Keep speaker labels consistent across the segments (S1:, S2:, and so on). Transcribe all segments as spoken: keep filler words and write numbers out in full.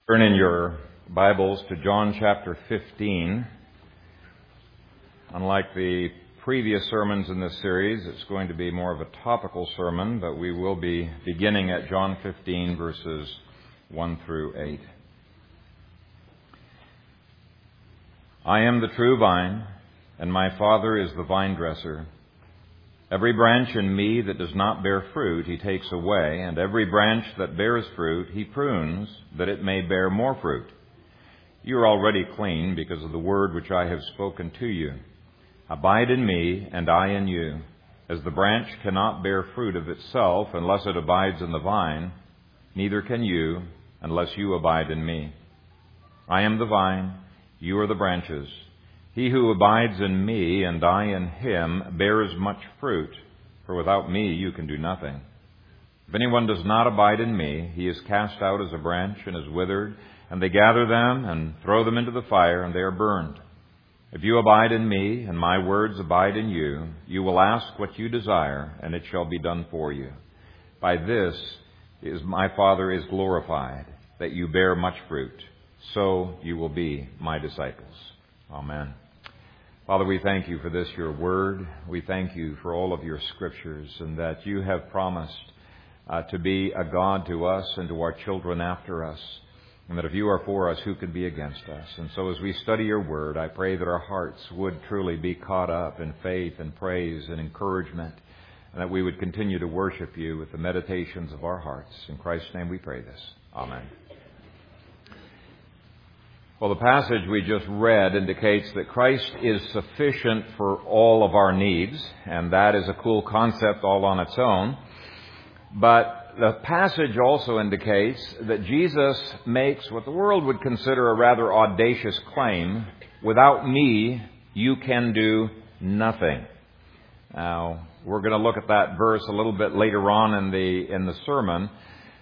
S1: Turn in your Bibles to John chapter fifteen. Unlike the previous sermons in this series, it's going to be more of a topical sermon, but we will be beginning at John fifteen, verses one through eight. I am the true vine, and my Father is the vine dresser. Every branch in me that does not bear fruit, he takes away, and every branch that bears fruit, he prunes, that it may bear more fruit. You are already clean because of the word which I have spoken to you. Abide in me, and I in you. As the branch cannot bear fruit of itself unless it abides in the vine, neither can you unless you abide in me. I am the vine, you are the branches. He who abides in me and I in him bears much fruit, for without me you can do nothing. If anyone does not abide in me, he is cast out as a branch and is withered, and they gather them and throw them into the fire, and they are burned. If you abide in me and my words abide in you, you will ask what you desire, and it shall be done for you. By this is my Father is glorified, that you bear much fruit. So you will be my disciples. Amen. Father, we thank you for this, your word. We thank you for all of your scriptures, and that you have promised uh, to be a God to us and to our children after us, and that if you are for us, who could be against us? And so as we study your word, I pray that our hearts would truly be caught up in faith and praise and encouragement, and that we would continue to worship you with the meditations of our hearts. In Christ's name we pray this. Amen. Well, the passage we just read indicates that Christ is sufficient for all of our needs, and that is a cool concept all on its own. But the passage also indicates that Jesus makes what the world would consider a rather audacious claim: without me, you can do nothing. Now, we're going to look at that verse a little bit later on in the in the sermon.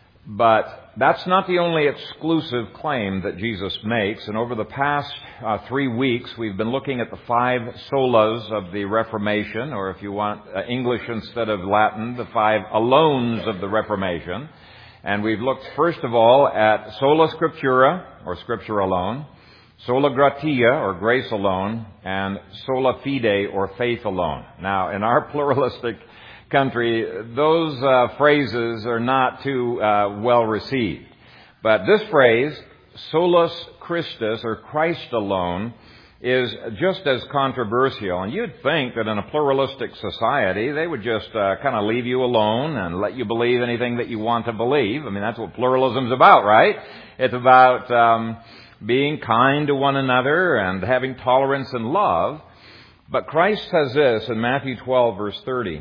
S1: But that's not the only exclusive claim that Jesus makes. And over the past uh, three weeks, we've been looking at the five solas of the Reformation, or if you want uh, English instead of Latin, the five alones of the Reformation. And we've looked, first of all, at sola scriptura, or Scripture alone, sola gratia, or grace alone, and sola fide, or faith alone. Now, in our pluralistic country, those uh, phrases are not too uh, well received. But this phrase, solus Christus, or Christ alone, is just as controversial. And you'd think that in a pluralistic society, they would just uh, kind of leave you alone and let you believe anything that you want to believe. I mean, that's what pluralism's about, right? It's about um, being kind to one another and having tolerance and love. But Christ says this in Matthew twelve, verse thirty.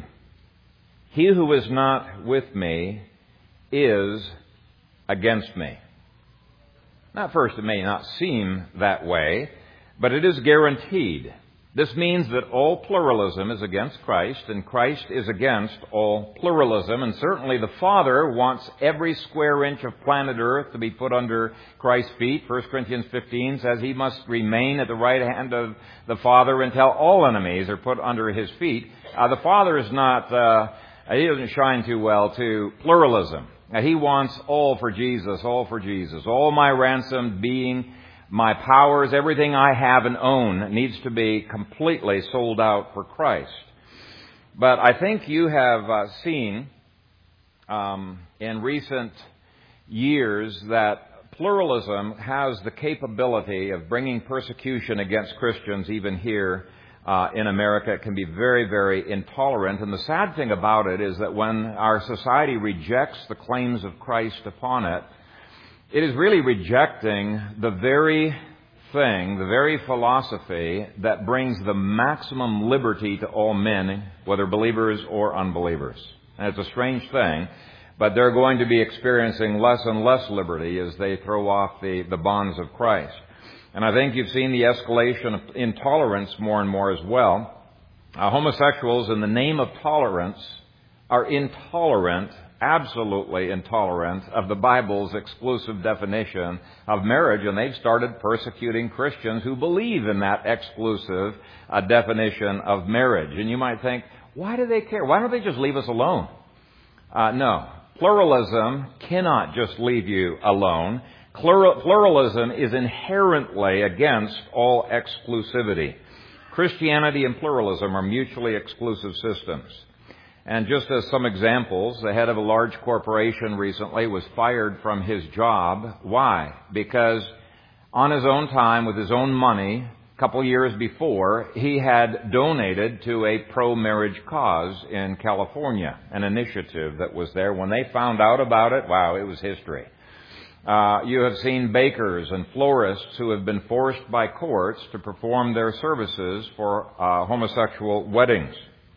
S1: He who is not with me is against me. Now, at first, it may not seem that way, but it is guaranteed. This means that all pluralism is against Christ, and Christ is against all pluralism. And certainly the Father wants every square inch of planet Earth to be put under Christ's feet. First Corinthians fifteen says he must remain at the right hand of the Father until all enemies are put under his feet. Uh, the Father is not... Uh, He doesn't shine too well to pluralism. He wants all for Jesus, all for Jesus. All my ransomed being, my powers, everything I have and own needs to be completely sold out for Christ. But I think you have uh, seen um, in recent years that pluralism has the capability of bringing persecution against Christians even here Uh, in America. It can be very, very intolerant. And the sad thing about it is that when our society rejects the claims of Christ upon it, it is really rejecting the very thing, the very philosophy that brings the maximum liberty to all men, whether believers or unbelievers. And it's a strange thing, but they're going to be experiencing less and less liberty as they throw off the, the bonds of Christ. And I think you've seen the escalation of intolerance more and more as well. Uh, homosexuals, in the name of tolerance, are intolerant, absolutely intolerant, of the Bible's exclusive definition of marriage. And they've started persecuting Christians who believe in that exclusive uh, definition of marriage. And you might think, why do they care? Why don't they just leave us alone? Uh, no. Pluralism cannot just leave you alone. Pluralism is inherently against all exclusivity. Christianity and pluralism are mutually exclusive systems. And just as some examples, the head of a large corporation recently was fired from his job. Why? Because on his own time, with his own money, a couple years before, he had donated to a pro-marriage cause in California, an initiative that was there. When they found out about it, wow, it was history. Uh, you have seen bakers and florists who have been forced by courts to perform their services for uh, homosexual weddings.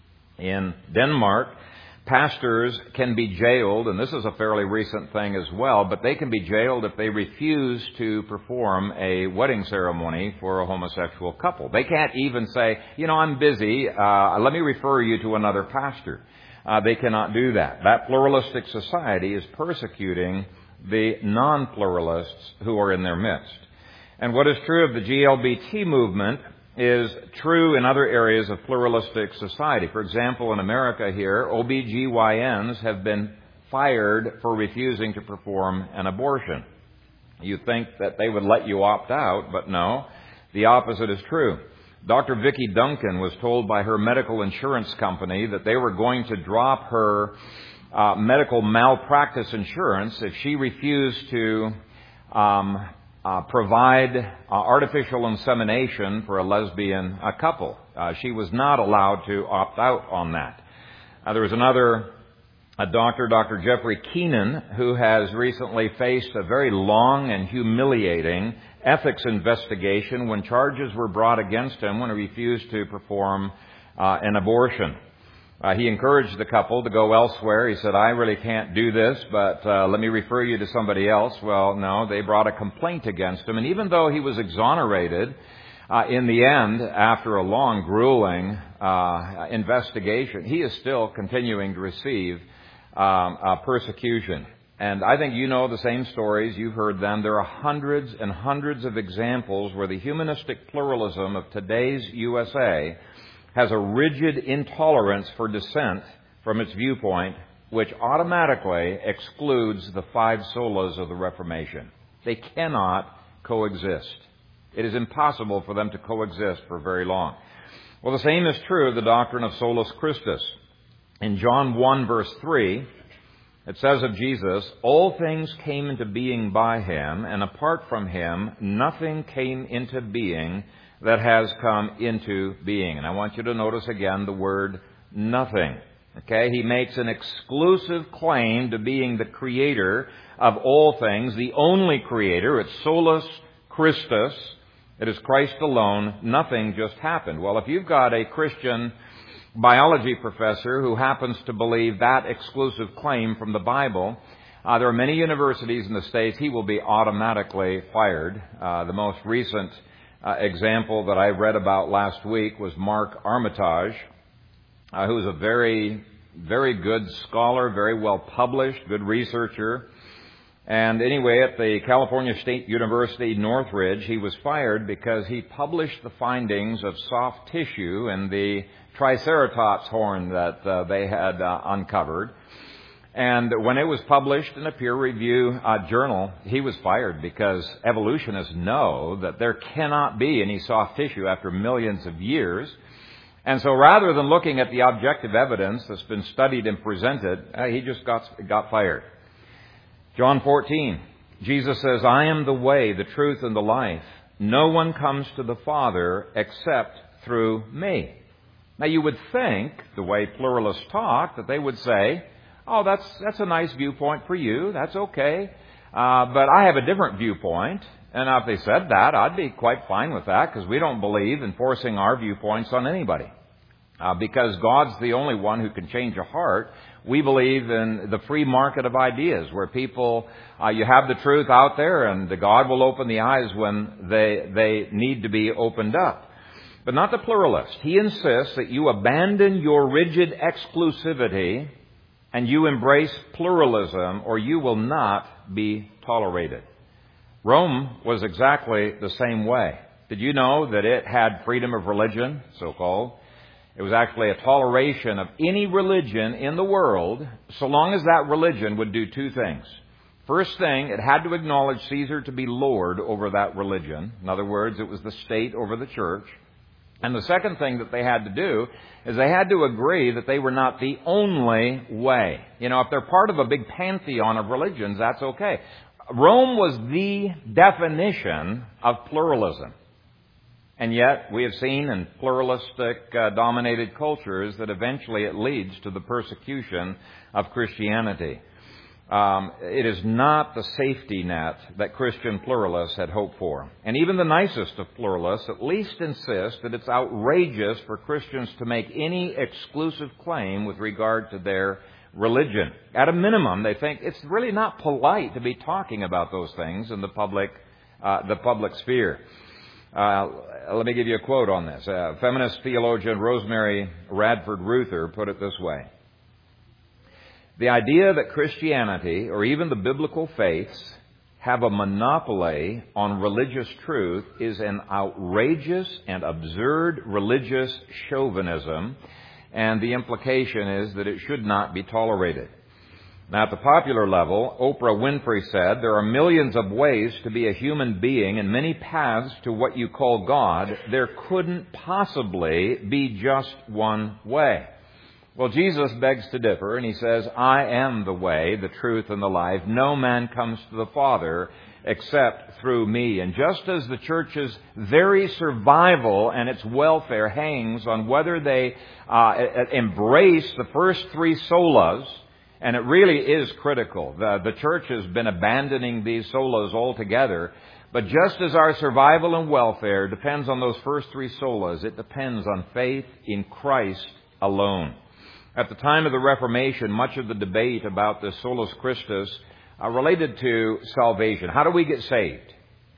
S1: In Denmark, pastors can be jailed, and this is a fairly recent thing as well, but they can be jailed if they refuse to perform a wedding ceremony for a homosexual couple. They can't even say, you know, I'm busy, uh, let me refer you to another pastor. Uh, they cannot do that. That pluralistic society is persecuting the non-pluralists who are in their midst. And what is true of the G L B T movement is true in other areas of pluralistic society. For example, in America here, O B G Y Ns have been fired for refusing to perform an abortion. You'd think that they would let you opt out, but no, the opposite is true. Doctor Vicki Duncan was told by her medical insurance company that they were going to drop her Uh, medical malpractice insurance if she refused to um, uh, provide uh, artificial insemination for a lesbian uh, couple. Uh, she was not allowed to opt out on that. Uh, there was another a doctor, Doctor Jeffrey Keenan, who has recently faced a very long and humiliating ethics investigation when charges were brought against him when he refused to perform uh, an abortion. Uh, he encouraged the couple to go elsewhere. He said, I really can't do this, but uh, let me refer you to somebody else. Well, no, they brought a complaint against him. And even though he was exonerated uh, in the end, after a long, grueling uh, investigation, he is still continuing to receive um, uh, persecution. And I think you know the same stories. You've heard them. There are hundreds and hundreds of examples where the humanistic pluralism of today's U S A has a rigid intolerance for dissent from its viewpoint, which automatically excludes the five solas of the Reformation. They cannot coexist. It is impossible for them to coexist for very long. Well, the same is true of the doctrine of solus Christus. In John one, verse three, it says of Jesus, all things came into being by him, and apart from him, nothing came into being that has come into being. And I want you to notice again the word nothing. Okay, he makes an exclusive claim to being the creator of all things, the only creator. It's solus Christus. It is Christ alone. Nothing just happened. Well, if you've got a Christian biology professor who happens to believe that exclusive claim from the Bible, uh, there are many universities in the States, he will be automatically fired. Uh, the most recent uh, example that I read about last week was Mark Armitage, uh, who is a very, very good scholar, very well published, good researcher. And anyway, at the California State University, Northridge, he was fired because he published the findings of soft tissue in the Triceratops horn that uh, they had uh, uncovered. And when it was published in a peer-review uh, journal, he was fired because evolutionists know that there cannot be any soft tissue after millions of years. And so rather than looking at the objective evidence that's been studied and presented, uh, he just got, got fired. John fourteen, Jesus says, I am the way, the truth, and the life. No one comes to the Father except through me. Now you would think, the way pluralists talk, that they would say, oh, that's that's a nice viewpoint for you. That's okay. Uh, but I have a different viewpoint. And if they said that, I'd be quite fine with that because we don't believe in forcing our viewpoints on anybody. Uh, because God's the only one who can change a heart. We believe in the free market of ideas where people, uh, you have the truth out there and the God will open the eyes when they, they need to be opened up. But not the pluralist. He insists that you abandon your rigid exclusivity and you embrace pluralism or you will not be tolerated. Rome was exactly the same way. Did you know that it had freedom of religion, so-called? It was actually a toleration of any religion in the world, so long as that religion would do two things. First thing, it had to acknowledge Caesar to be Lord over that religion. In other words, it was the state over the church. And the second thing that they had to do is they had to agree that they were not the only way. You know, if they're part of a big pantheon of religions, that's okay. Rome was the definition of pluralism. And yet, we have seen in pluralistic, uh, dominated cultures that eventually it leads to the persecution of Christianity. Um, it is not the safety net that Christian pluralists had hoped for. And even the nicest of pluralists at least insist that it's outrageous for Christians to make any exclusive claim with regard to their religion. At a minimum, they think it's really not polite to be talking about those things in the public, uh, the public sphere. Uh, let me give you a quote on this. Uh, feminist theologian Rosemary Radford Ruther put it this way. The idea that Christianity, or even the biblical faiths, have a monopoly on religious truth is an outrageous and absurd religious chauvinism, and the implication is that it should not be tolerated. Now, at the popular level, Oprah Winfrey said, there are millions of ways to be a human being and many paths to what you call God. There couldn't possibly be just one way. Well, Jesus begs to differ, and he says, I am the way, the truth, and the life. No man comes to the Father except through me. And just as the church's very survival and its welfare hangs on whether they uh, embrace the first three solas, and it really is critical. The, the church has been abandoning these solas altogether. But just as our survival and welfare depends on those first three solas, it depends on faith in Christ alone. At the time of the Reformation, much of the debate about the solus Christus uh, related to salvation. How do we get saved?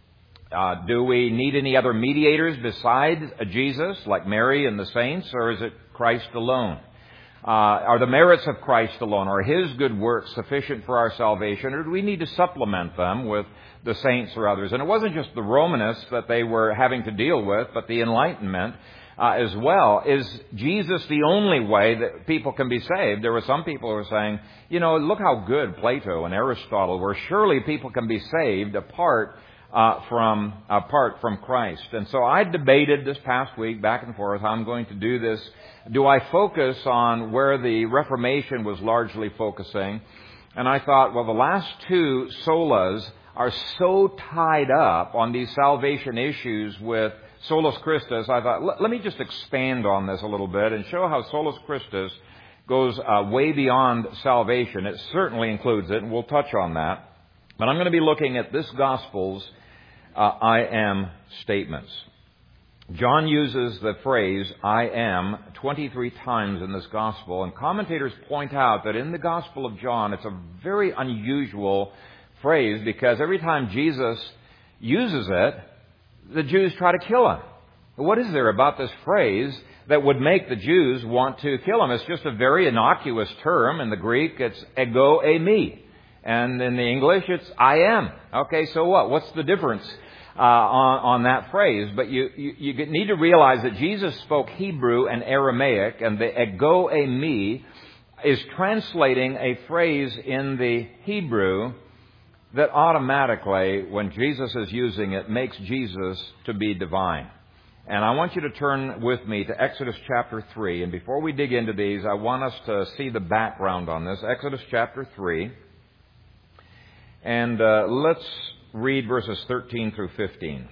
S1: Uh, do we need any other mediators besides Jesus, like Mary and the saints, or is it Christ alone? Uh, are the merits of Christ alone, or His good works sufficient for our salvation, or do we need to supplement them with the saints or others? And it wasn't just the Romanists that they were having to deal with, but the Enlightenment Uh, as well. Is Jesus the only way that people can be saved? There were some people who were saying, you know, look how good Plato and Aristotle were. Surely people can be saved apart uh, from apart from Christ. And so I debated this past week back and forth how I'm going to do this. Do I focus on where the Reformation was largely focusing? And I thought, well, the last two solas are so tied up on these salvation issues with Solus Christus. I thought, let, let me just expand on this a little bit and show how Solus Christus goes uh, way beyond salvation. It certainly includes it, and we'll touch on that. But I'm going to be looking at this Gospel's uh, I am statements. John uses the phrase I am twenty-three times in this Gospel, and commentators point out that in the Gospel of John, it's a very unusual phrase because every time Jesus uses it, the Jews try to kill him. What is there about this phrase that would make the Jews want to kill him? It's just a very innocuous term. In the Greek, it's ego eimi. And in the English, it's I am. Okay, so what? What's the difference uh, on, on that phrase? But you, you, you need to realize that Jesus spoke Hebrew and Aramaic, and the ego eimi is translating a phrase in the Hebrew that automatically, when Jesus is using it, makes Jesus to be divine. And I want you to turn with me to Exodus chapter three. And before we dig into these, I want us to see the background on this. Exodus chapter three. And uh, let's read verses thirteen through fifteen.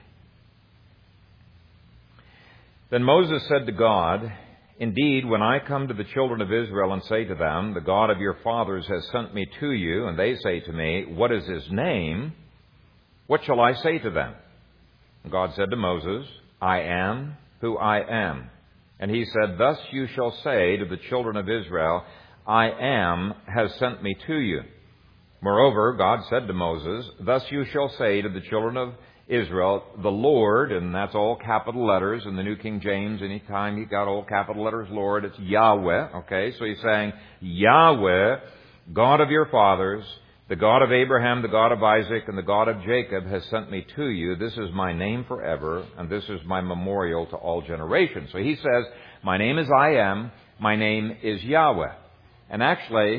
S1: Then Moses said to God, Indeed, when I come to the children of Israel and say to them, The God of your fathers has sent me to you, and they say to me, What is His name? What shall I say to them? And God said to Moses, I am who I am. And He said, Thus you shall say to the children of Israel, I am has sent me to you. Moreover, God said to Moses, Thus you shall say to the children of Israel, the Lord, and that's all capital letters in the New King James. Anytime you got all capital letters, Lord, it's Yahweh. Okay, so He's saying, Yahweh, God of your fathers, the God of Abraham, the God of Isaac, and the God of Jacob has sent me to you. This is my name forever, and this is my memorial to all generations. So He says, my name is I am, my name is Yahweh. And actually,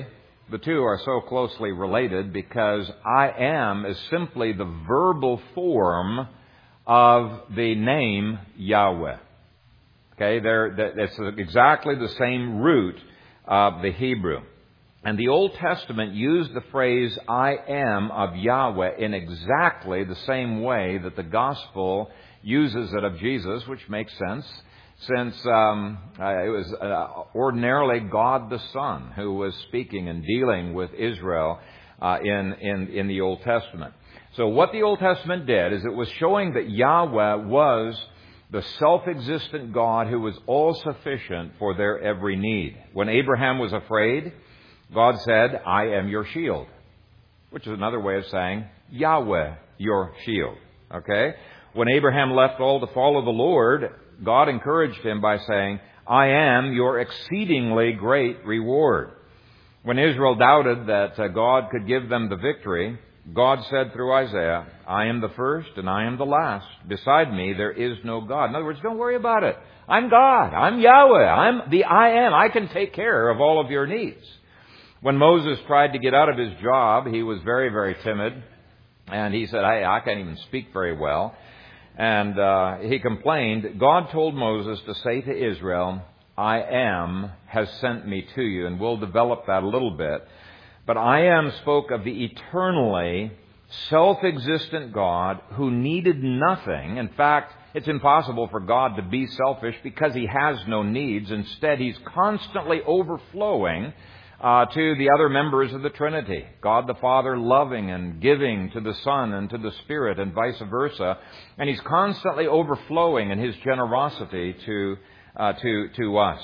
S1: the two are so closely related because I am is simply the verbal form of the name Yahweh. Okay, there, it's exactly the same root of the Hebrew. And the Old Testament used the phrase I am of Yahweh in exactly the same way that the Gospel uses it of Jesus, which makes sense, since um, uh, it was uh, ordinarily God the Son who was speaking and dealing with Israel uh, in, in, in the Old Testament. So what the Old Testament did is it was showing that Yahweh was the self-existent God who was all-sufficient for their every need. When Abraham was afraid, God said, I am your shield, which is another way of saying, Yahweh, your shield. Okay? When Abraham left all to follow the Lord, God encouraged him by saying, I am your exceedingly great reward. When Israel doubted that uh, God could give them the victory, God said through Isaiah, I am the first and I am the last. Beside me there is no God. In other words, don't worry about it. I'm God. I'm Yahweh. I'm the I am. I can take care of all of your needs. When Moses tried to get out of his job, he was very, very timid. And he said, hey, I can't even speak very well. And uh, he complained. God told Moses to say to Israel, I am has sent me to you. And we'll develop that a little bit. But I am spoke of the eternally self-existent God who needed nothing. In fact, it's impossible for God to be selfish because he has no needs. Instead, he's constantly overflowing Uh, to the other members of the Trinity. God the Father loving and giving to the Son and to the Spirit and vice versa. And he's constantly overflowing in his generosity to uh, to to us.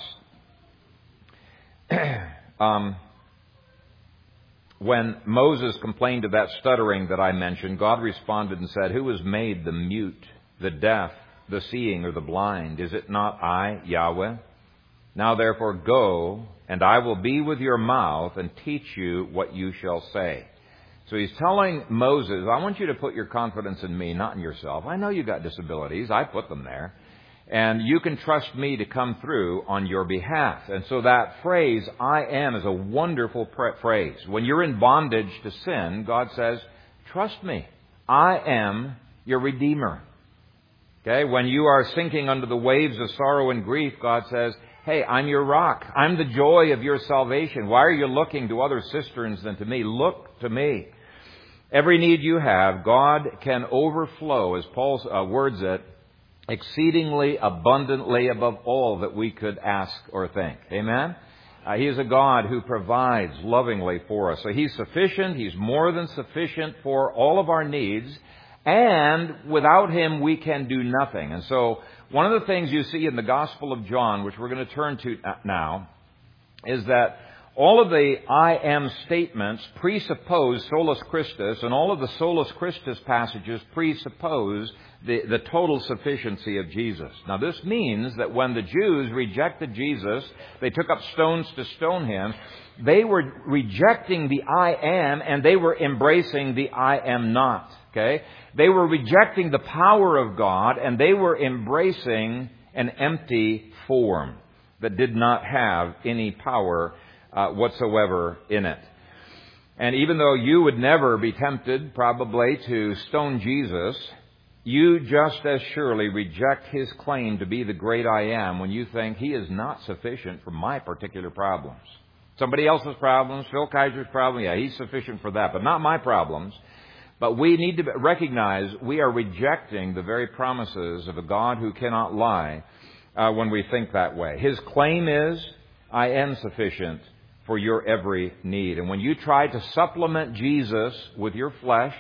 S1: um, when Moses complained of that stuttering that I mentioned, God responded and said, who has made the mute, the deaf, the seeing, or the blind? Is it not I, Yahweh? Now therefore go, and I will be with your mouth and teach you what you shall say. So he's telling Moses, I want you to put your confidence in me, not in yourself. I know you got disabilities. I put them there. And you can trust me to come through on your behalf. And so that phrase, I am, is a wonderful phrase. When you're in bondage to sin, God says, trust me. I am your Redeemer. Okay? When you are sinking under the waves of sorrow and grief, God says, hey, I'm your rock. I'm the joy of your salvation. Why are you looking to other cisterns than to me? Look to me. Every need you have, God can overflow, as Paul uh, words it, exceedingly abundantly above all that we could ask or think. Amen? Uh, he is a God who provides lovingly for us. So he's sufficient. He's more than sufficient for all of our needs. And without him, we can do nothing. And so one of the things you see in the Gospel of John, which we're going to turn to now, is that all of the I am statements presuppose solus Christus, and all of the solus Christus passages presuppose the, the total sufficiency of Jesus. Now this means that when the Jews rejected Jesus, they took up stones to stone him. They were rejecting the I am, and they were embracing the I am not. Okay? They were rejecting the power of God, and they were embracing an empty form that did not have any power uh, whatsoever in it. And even though you would never be tempted, probably, to stone Jesus, you just as surely reject his claim to be the great I am when you think he is not sufficient for my particular problems. Somebody else's problems, Phil Kaiser's problem, yeah, he's sufficient for that, but not my problems. But we need to recognize we are rejecting the very promises of a God who cannot lie uh, when we think that way. His claim is, I am sufficient for your every need. And when you try to supplement Jesus with your flesh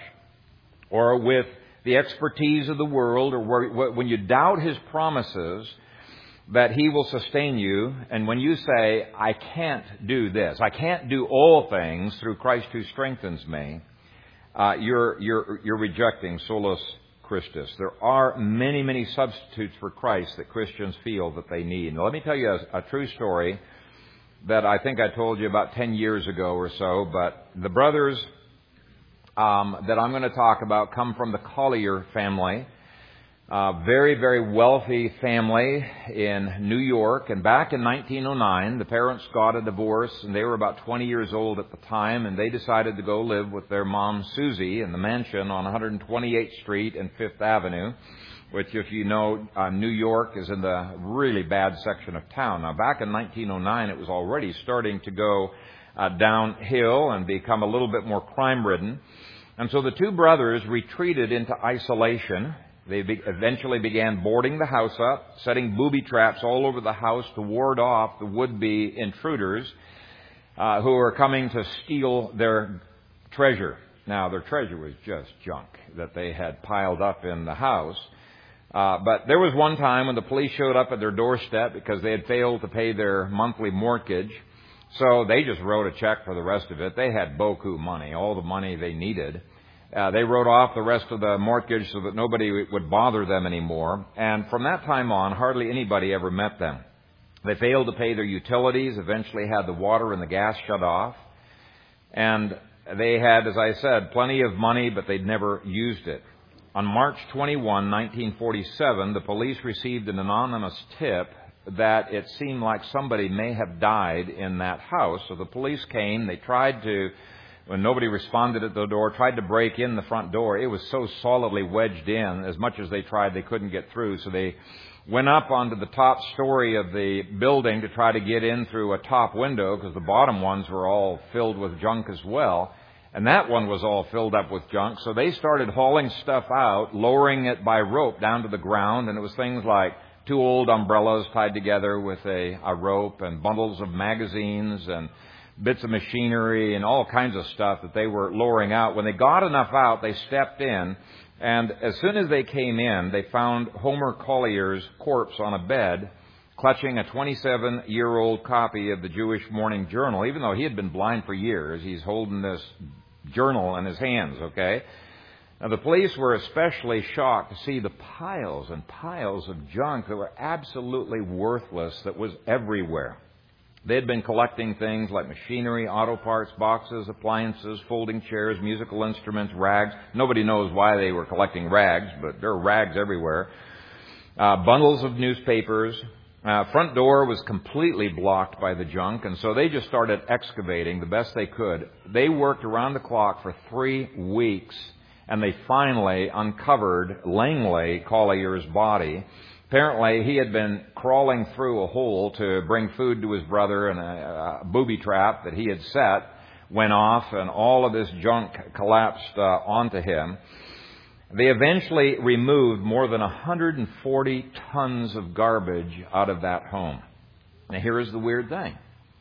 S1: or with the expertise of the world, or when you doubt his promises that he will sustain you, and when you say, I can't do this, I can't do all things through Christ who strengthens me, Uh, you're, you're, you're rejecting solus Christus. There are many, many substitutes for Christ that Christians feel that they need. Now, let me tell you a, a true story that I think I told you about ten years ago or so, but the brothers um, that I'm going to talk about come from the Collier family. A very, very wealthy family in New York. And back in nineteen oh nine, the parents got a divorce, and they were about twenty years old at the time, and they decided to go live with their mom, Susie, in the mansion on one twenty-eighth Street and Fifth Avenue, which, if you know, uh, New York is in the really bad section of town. Now, back in nineteen oh nine, it was already starting to go uh, downhill and become a little bit more crime-ridden. And so the two brothers retreated into isolation. They be- eventually began boarding the house up, setting booby traps all over the house to ward off the would-be intruders uh, who were coming to steal their treasure. Now, their treasure was just junk that they had piled up in the house. Uh, but there was one time when the police showed up at their doorstep because they had failed to pay their monthly mortgage. So they just wrote a check for the rest of it. They had beaucoup money, all the money they needed. Uh, they wrote off the rest of the mortgage so that nobody would bother them anymore. And from that time on, hardly anybody ever met them. They failed to pay their utilities, eventually had the water and the gas shut off. And they had, as I said, plenty of money, but they'd never used it. On March twenty-first, nineteen forty-seven, the police received an anonymous tip that it seemed like somebody may have died in that house. So the police came, they tried to... When nobody responded at the door, tried to break in the front door. It was so solidly wedged in. As much as they tried, they couldn't get through. So they went up onto the top story of the building to try to get in through a top window, because the bottom ones were all filled with junk as well. And that one was all filled up with junk. So they started hauling stuff out, lowering it by rope down to the ground. And it was things like two old umbrellas tied together with a, a rope, and bundles of magazines and bits of machinery and all kinds of stuff that they were lowering out. When they got enough out, they stepped in, and as soon as they came in, they found Homer Collier's corpse on a bed, clutching a twenty-seven-year-old copy of the Jewish Morning Journal. Even though he had been blind for years, he's holding this journal in his hands, okay? Now, the police were especially shocked to see the piles and piles of junk that were absolutely worthless that was everywhere. They had been collecting things like machinery, auto parts, boxes, appliances, folding chairs, musical instruments, rags. Nobody knows why they were collecting rags, but there are rags everywhere. Uh, bundles of newspapers. Uh, front door was completely blocked by the junk, and so they just started excavating the best they could. They worked around the clock for three weeks, and they finally uncovered Langley Collier's body. Apparently, he had been crawling through a hole to bring food to his brother, and a, a booby trap that he had set went off, and all of this junk collapsed uh, onto him. They eventually removed more than one hundred forty tons of garbage out of that home. Now, here is the weird thing.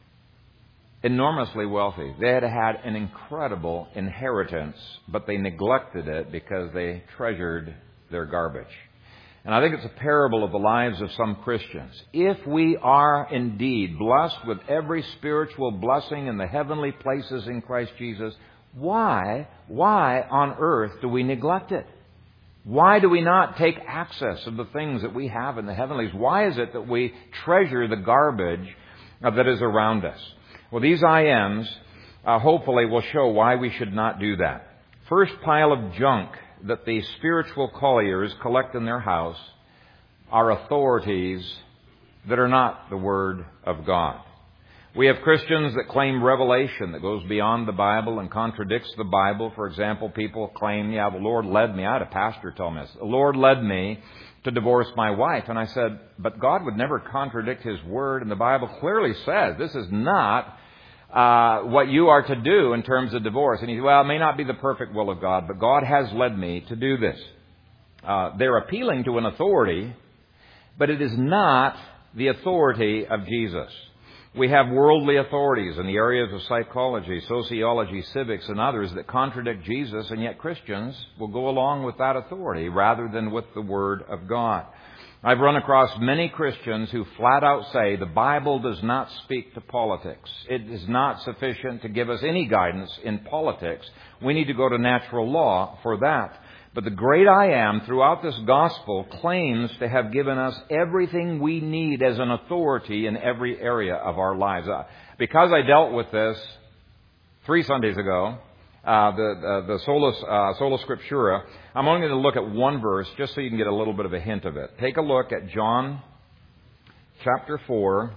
S1: Enormously wealthy. They had had an incredible inheritance, but they neglected it because they treasured their garbage. And I think it's a parable of the lives of some Christians. If we are indeed blessed with every spiritual blessing in the heavenly places in Christ Jesus, why, why on earth do we neglect it? Why do we not take access of the things that we have in the heavenlies? Why is it that we treasure the garbage that is around us? Well, these I Ms uh, hopefully will show why we should not do that. First pile of junk that the spiritual colliers collect in their house are authorities that are not the Word of God. We have Christians that claim revelation that goes beyond the Bible and contradicts the Bible. For example, people claim, yeah, the Lord led me. I had a pastor tell me this. The Lord led me to divorce my wife. And I said, but God would never contradict His Word. And the Bible clearly says this is not Uh, what you are to do in terms of divorce. And he said, well, it may not be the perfect will of God, but God has led me to do this. Uh, they're appealing to an authority, but it is not the authority of Jesus. We have worldly authorities in the areas of psychology, sociology, civics, and others that contradict Jesus, and yet Christians will go along with that authority rather than with the Word of God. I've run across many Christians who flat out say the Bible does not speak to politics. It is not sufficient to give us any guidance in politics. We need to go to natural law for that. But the great I Am throughout this gospel claims to have given us everything we need as an authority in every area of our lives. Because I dealt with this three Sundays ago, uh, the, the, the Sola, uh, Sola Scriptura, I'm only going to look at one verse just so you can get a little bit of a hint of it. Take a look at John chapter four.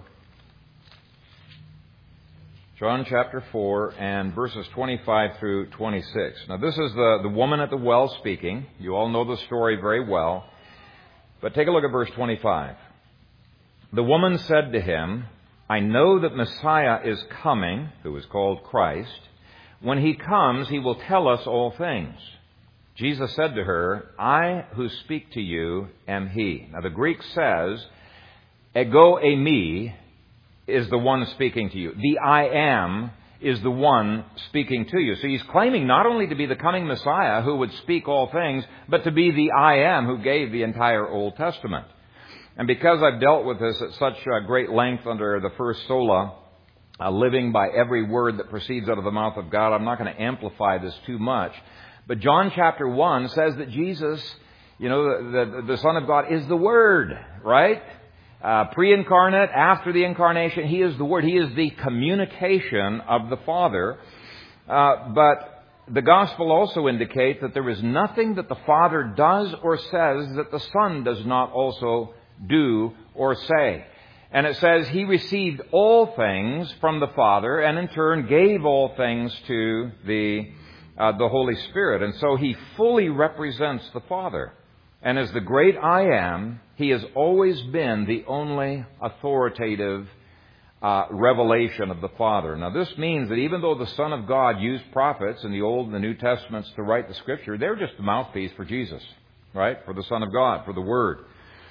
S1: John chapter four and verses twenty-five through twenty-six. Now this is the, the woman at the well speaking. You all know the story very well. But take a look at verse twenty-five. The woman said to him, I know that Messiah is coming, who is called Christ. When he comes, he will tell us all things. Jesus said to her, I who speak to you am he. Now the Greek says, ego eimi is the one speaking to you. The I am is the one speaking to you. So he's claiming not only to be the coming Messiah who would speak all things, but to be the I am who gave the entire Old Testament. And because I've dealt with this at such uh, great length under the first sola, uh, living by every word that proceeds out of the mouth of God, I'm not going to amplify this too much. But John chapter one says that Jesus, you know, the, the, the Son of God is the Word, right? Uh, pre-incarnate, after the incarnation, He is the Word. He is the communication of the Father. Uh, but the Gospel also indicates that there is nothing that the Father does or says that the Son does not also do or say. And it says He received all things from the Father and in turn gave all things to the, uh, the Holy Spirit. And so He fully represents the Father. And as the great I am, He has always been the only authoritative uh, revelation of the Father. Now this means that even though the Son of God used prophets in the Old and the New Testaments to write the Scripture, they're just the mouthpiece for Jesus, right? For the Son of God, for the Word.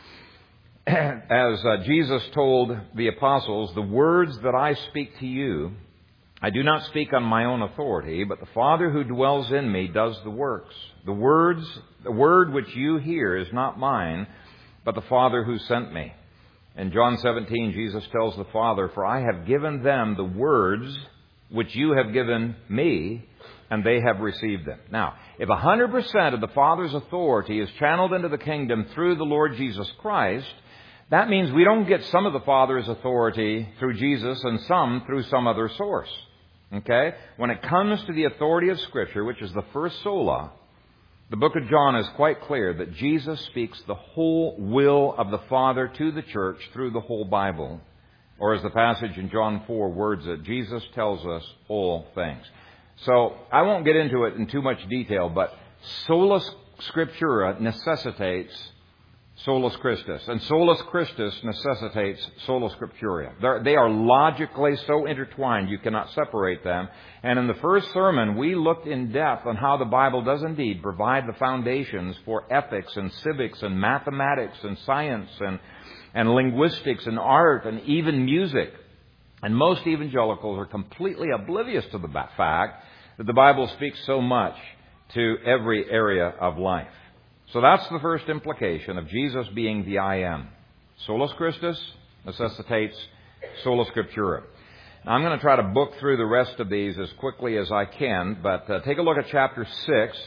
S1: As uh, Jesus told the apostles, the words that I speak to you, I do not speak on my own authority, but the Father who dwells in me does the works. The words, the word which you hear is not mine, but the Father who sent me. In John seventeen, Jesus tells the Father, for I have given them the words which you have given me, and they have received them. Now, if one hundred percent of the Father's authority is channeled into the kingdom through the Lord Jesus Christ, that means we don't get some of the Father's authority through Jesus and some through some other source. Okay? When it comes to the authority of Scripture, which is the first sola, the book of John is quite clear that Jesus speaks the whole will of the Father to the church through the whole Bible. Or as the passage in John four words it, Jesus tells us all things. So I won't get into it in too much detail, but sola scriptura necessitates solus Christus, and solus Christus necessitates sola scriptura. They're, they are logically so intertwined you cannot separate them. And in the first sermon, we looked in depth on how the Bible does indeed provide the foundations for ethics and civics and mathematics and science and, and linguistics and art and even music. And most evangelicals are completely oblivious to the fact that the Bible speaks so much to every area of life. So that's the first implication of Jesus being the I am. Solus Christus necessitates sola scriptura. Now, I'm going to try to book through the rest of these as quickly as I can, but uh, take a look at chapter six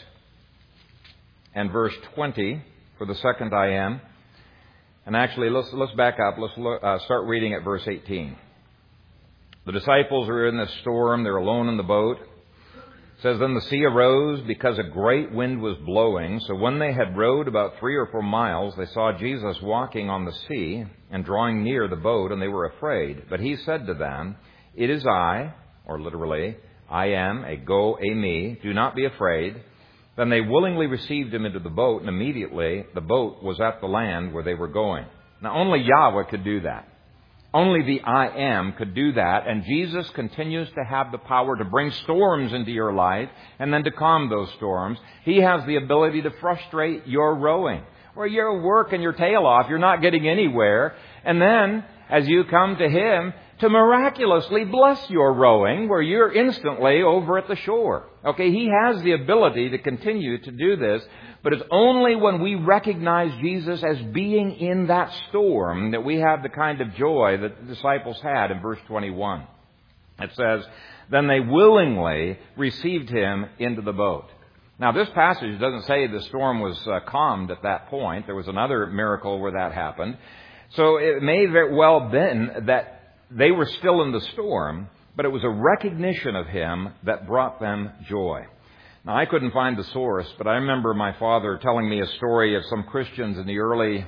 S1: and verse twenty for the second I am. And actually, let's let's back up. Let's look, uh, start reading at verse eighteen. The disciples are in this storm. They're alone in the boat. It says, then the sea arose because a great wind was blowing. So when they had rowed about three or four miles, they saw Jesus walking on the sea and drawing near the boat, and they were afraid. But he said to them, it is I, or literally, I am, ego eimi, do not be afraid. Then they willingly received him into the boat, and immediately the boat was at the land where they were going. Now only Yahweh could do that. Only the I am could do that, and Jesus continues to have the power to bring storms into your life and then to calm those storms. He has the ability to frustrate your rowing, where you're working your tail off, you're not getting anywhere, and then as you come to Him, to miraculously bless your rowing, where you're instantly over at the shore. Okay, He has the ability to continue to do this, but it's only when we recognize Jesus as being in that storm that we have the kind of joy that the disciples had in verse twenty-one. It says, then they willingly received Him into the boat. Now, this passage doesn't say the storm was uh, calmed at that point. There was another miracle where that happened. So it may very well have been that they were still in the storm, but it was a recognition of Him that brought them joy. Now, I couldn't find the source, but I remember my father telling me a story of some Christians in the early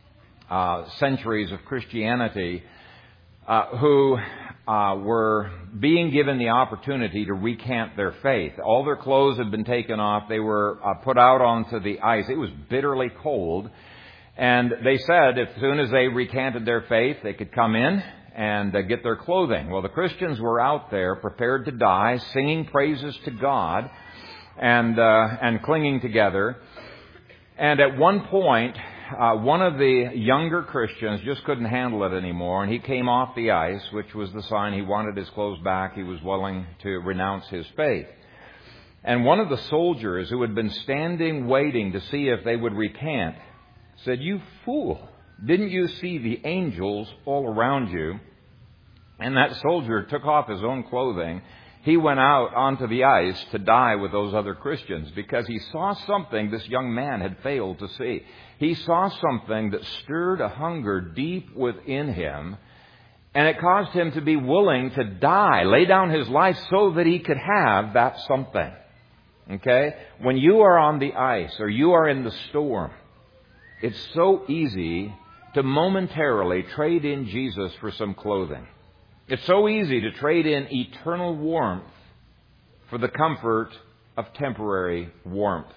S1: uh, centuries of Christianity uh, who uh, were being given the opportunity to recant their faith. All their clothes had been taken off. They were uh, put out onto the ice. It was bitterly cold. And they said as soon as they recanted their faith, they could come in and uh, get their clothing. Well, the Christians were out there prepared to die, singing praises to God, and uh, and clinging together. And at one point, uh, one of the younger Christians just couldn't handle it anymore, and he came off the ice, which was the sign he wanted his clothes back. He was willing to renounce his faith. And one of the soldiers who had been standing waiting to see if they would recant said, "You fool, didn't you see the angels all around you?" And that soldier took off his own clothing. He went out onto the ice to die with those other Christians because he saw something this young man had failed to see. He saw something that stirred a hunger deep within him, and it caused him to be willing to die, lay down his life so that he could have that something. Okay? When you are on the ice or you are in the storm, it's so easy to momentarily trade in Jesus for some clothing. It's so easy to trade in eternal warmth for the comfort of temporary warmth.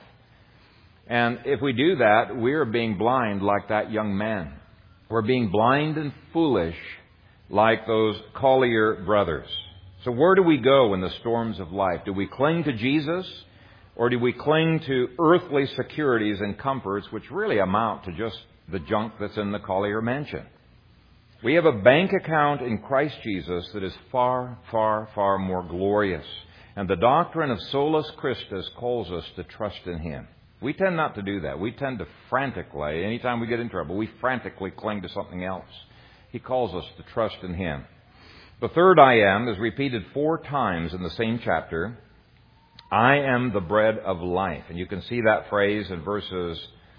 S1: And if we do that, we're being blind like that young man. We're being blind and foolish like those Collier brothers. So where do we go in the storms of life? Do we cling to Jesus, or do we cling to earthly securities and comforts which really amount to just the junk that's in the Collier mansion? We have a bank account in Christ Jesus that is far, far, far more glorious. And the doctrine of solus Christus calls us to trust in Him. We tend not to do that. We tend to frantically, anytime we get in trouble, we frantically cling to something else. He calls us to trust in Him. The third I am is repeated four times in the same chapter. I am the bread of life. And you can see that phrase in verses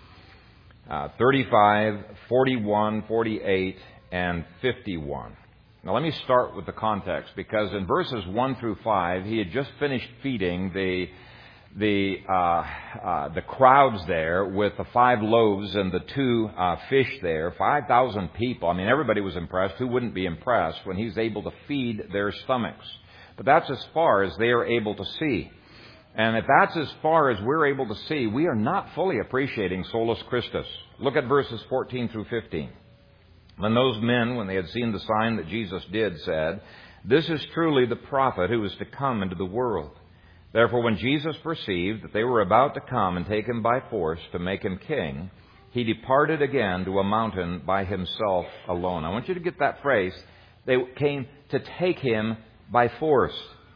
S1: uh, thirty-five, forty-one, forty-eight, and fifty-one. Now let me start with the context, because in verses one through five, he had just finished feeding the the uh, uh, the crowds there with the five loaves and the two uh, fish there, five thousand people. I mean, everybody was impressed. Who wouldn't be impressed when he's able to feed their stomachs? But that's as far as they are able to see. And if that's as far as we're able to see, we are not fully appreciating solus Christus. Look at verses fourteen through fifteen. Then those men, when they had seen the sign that Jesus did, said, "This is truly the prophet who is to come into the world." Therefore, when Jesus perceived that they were about to come and take him by force to make him king, he departed again to a mountain by himself alone. I want you to get that phrase. They came to take him by force.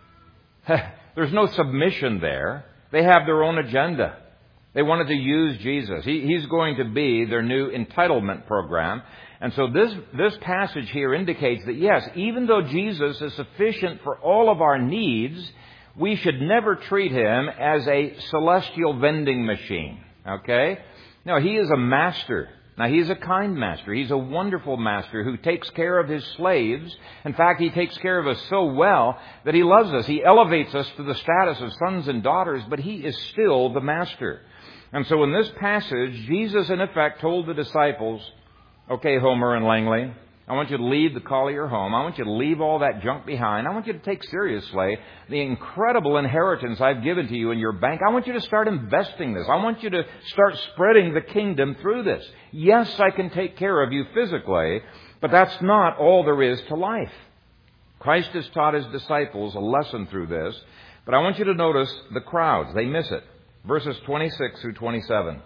S1: There's no submission there. They have their own agenda. They wanted to use Jesus. He, he's going to be their new entitlement program. And so this, this passage here indicates that, yes, even though Jesus is sufficient for all of our needs, we should never treat him as a celestial vending machine. Okay? No, he is a master. Now, he's a kind master. He's a wonderful master who takes care of his slaves. In fact, he takes care of us so well that he loves us. He elevates us to the status of sons and daughters, but he is still the master. And so in this passage, Jesus, in effect, told the disciples, "Okay, Homer and Langley, I want you to leave the Collier home. I want you to leave all that junk behind. I want you to take seriously the incredible inheritance I've given to you in your bank. I want you to start investing this. I want you to start spreading the kingdom through this. Yes, I can take care of you physically, but that's not all there is to life." Christ has taught his disciples a lesson through this, but I want you to notice the crowds. They miss it. Verses twenty-six through twenty-seven.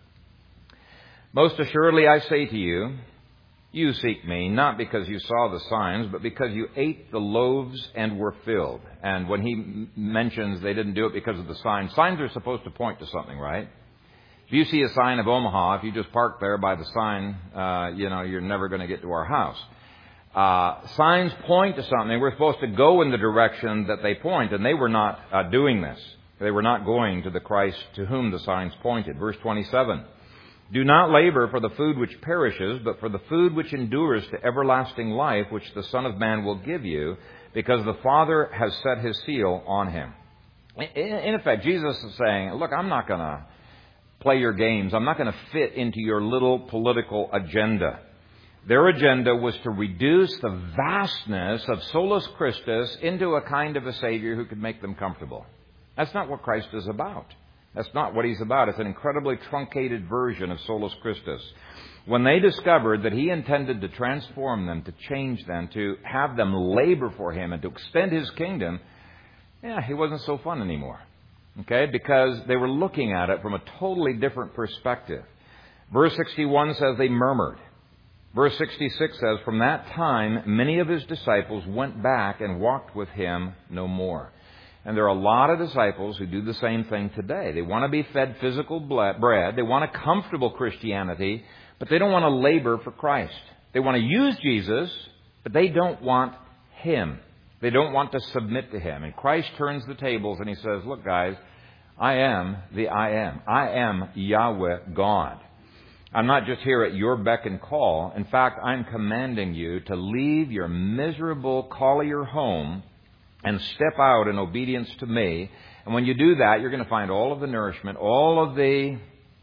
S1: "Most assuredly I say to you, you seek me, not because you saw the signs, but because you ate the loaves and were filled." And when he m- mentions they didn't do it because of the signs, signs are supposed to point to something, right? If you see a sign of Omaha, if you just park there by the sign, uh, you know, you're never going to get to our house. Uh, signs point to something. We're supposed to go in the direction that they point, and they were not uh, doing this. They were not going to the Christ to whom the signs pointed. Verse twenty-seven. "Do not labor for the food which perishes, but for the food which endures to everlasting life, which the Son of Man will give you, because the Father has set his seal on him." In effect, Jesus is saying, look, I'm not going to play your games. I'm not going to fit into your little political agenda. Their agenda was to reduce the vastness of Solus Christus into a kind of a Savior who could make them comfortable. That's not what Christ is about. That's not what He's about. It's an incredibly truncated version of Solus Christus. When they discovered that He intended to transform them, to change them, to have them labor for Him and to extend His kingdom, yeah, He wasn't so fun anymore. Okay? Because they were looking at it from a totally different perspective. Verse sixty-one says they murmured. Verse sixty-six says, from that time, many of His disciples went back and walked with Him no more. And there are a lot of disciples who do the same thing today. They want to be fed physical bread. They want a comfortable Christianity, but they don't want to labor for Christ. They want to use Jesus, but they don't want Him. They don't want to submit to Him. And Christ turns the tables and He says, look, guys, I am the I am. I am Yahweh God. I'm not just here at your beck and call. In fact, I'm commanding you to leave your miserable collier home and step out in obedience to me. And when you do that, you're going to find all of the nourishment, all of the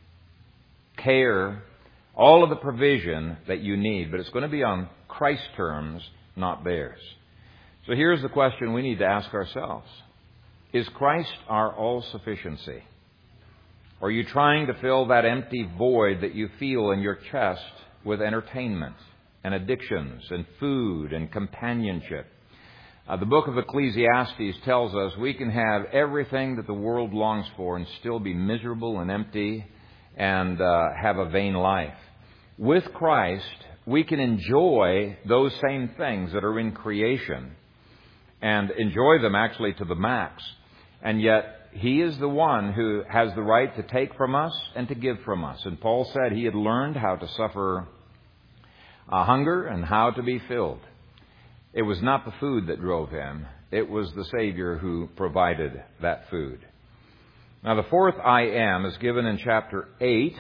S1: care, all of the provision that you need. But it's going to be on Christ's terms, not theirs. So here's the question we need to ask ourselves. Is Christ our all-sufficiency? Or are you trying to fill that empty void that you feel in your chest with entertainment and addictions and food and companionship? Uh, the book of Ecclesiastes tells us we can have everything that the world longs for and still be miserable and empty and uh, have a vain life. With Christ, we can enjoy those same things that are in creation and enjoy them actually to the max. And yet, He is the one who has the right to take from us and to give from us. And Paul said he had learned how to suffer uh, hunger and how to be filled. It was not the food that drove him. It was the Savior who provided that food. Now, the fourth I am is given in chapter eight.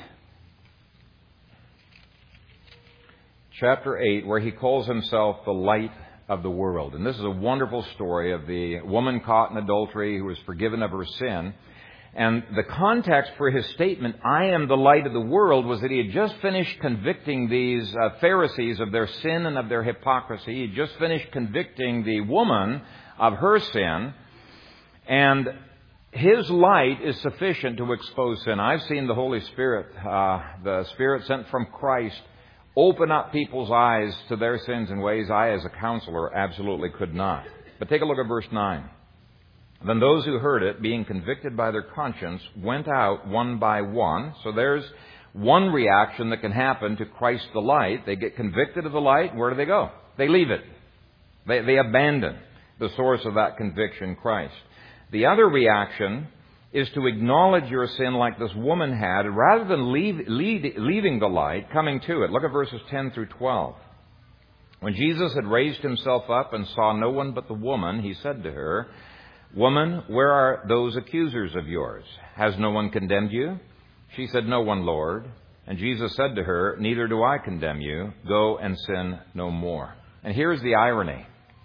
S1: Chapter eight, where He calls Himself the light of the world. And this is a wonderful story of the woman caught in adultery who was forgiven of her sin. And the context for his statement, I am the light of the world, was that he had just finished convicting these uh, Pharisees of their sin and of their hypocrisy. He had just finished convicting the woman of her sin. And his light is sufficient to expose sin. I've seen the Holy Spirit, uh, the Spirit sent from Christ, open up people's eyes to their sins in ways I, as a counselor, absolutely could not. But take a look at verse nine. Then those who heard it, being convicted by their conscience, went out one by one. So there's one reaction that can happen to Christ the light. They get convicted of the light. Where do they go? They leave it. They, they abandon the source of that conviction, Christ. The other reaction is to acknowledge your sin like this woman had, rather than leave, leave, leaving the light, coming to it. Look at verses ten through twelve. When Jesus had raised Himself up and saw no one but the woman, He said to her, Woman, where are those accusers of yours? Has no one condemned you? She said, No one, Lord. And Jesus said to her, Neither do I condemn you. Go and sin no more. And here's the irony.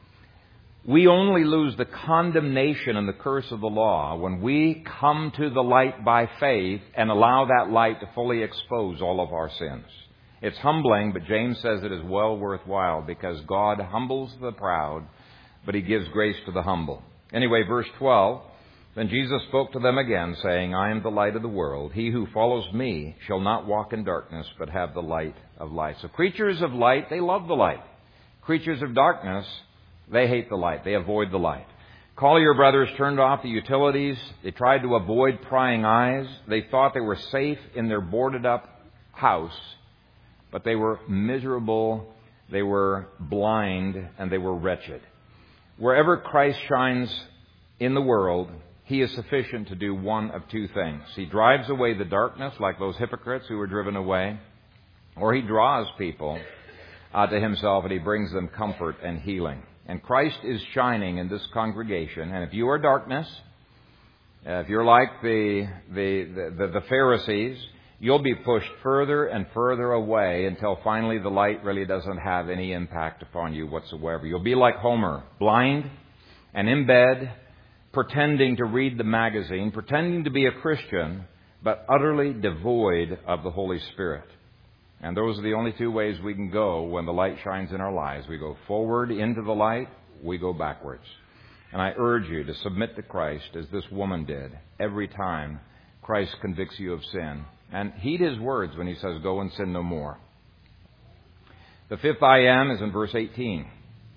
S1: We only lose the condemnation and the curse of the law when we come to the light by faith and allow that light to fully expose all of our sins. It's humbling, but James says it is well worthwhile because God humbles the proud, but He gives grace to the humble. Anyway, verse twelve, Then Jesus spoke to them again, saying, I am the light of the world. He who follows me shall not walk in darkness, but have the light of life. So creatures of light, they love the light. Creatures of darkness, they hate the light. They avoid the light. Collier brothers turned off the utilities. They tried to avoid prying eyes. They thought they were safe in their boarded up house, but they were miserable, they were blind, and they were wretched. Wherever Christ shines in the world, He is sufficient to do one of two things. He drives away the darkness, like those hypocrites who were driven away, or He draws people uh, to Himself and He brings them comfort and healing. And Christ is shining in this congregation. And if you are darkness, uh, if you're like the, the, the, the Pharisees, you'll be pushed further and further away until finally the light really doesn't have any impact upon you whatsoever. You'll be like Homer, blind and in bed, pretending to read the magazine, pretending to be a Christian, but utterly devoid of the Holy Spirit. And those are the only two ways we can go when the light shines in our lives. We go forward into the light, we go backwards. And I urge you to submit to Christ as this woman did every time Christ convicts you of sin. And heed his words when he says, go and sin no more. The fifth I am is in verse eighteen.